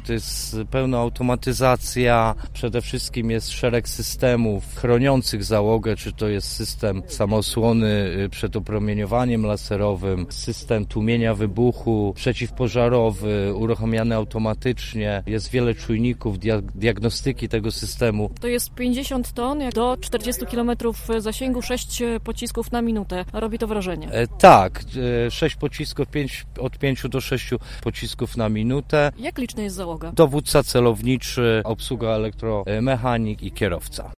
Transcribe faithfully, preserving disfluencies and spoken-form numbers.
to jest pełna automatyzacja, przede wszystkim jest szereg systemów chroniących załogę, czy to jest system samoosłony przed opromieniowaniem laserowym, system tłumienia wybuchu, przeciwpożarowy, uruchamiany automatycznie. Jest wiele czujników diagnostyki tego systemu. To jest pięćdziesiąt ton, do czterdziestu kilometrów zasięgu, sześć pocisków na minutę. Robi to wrażenie. E, tak, e, sześć pocisków, pięć, od pięciu do sześciu pocisków na minutę. Jak liczna jest załoga? Dowódca celowniczy, obsługa elektromechanik i kierowca.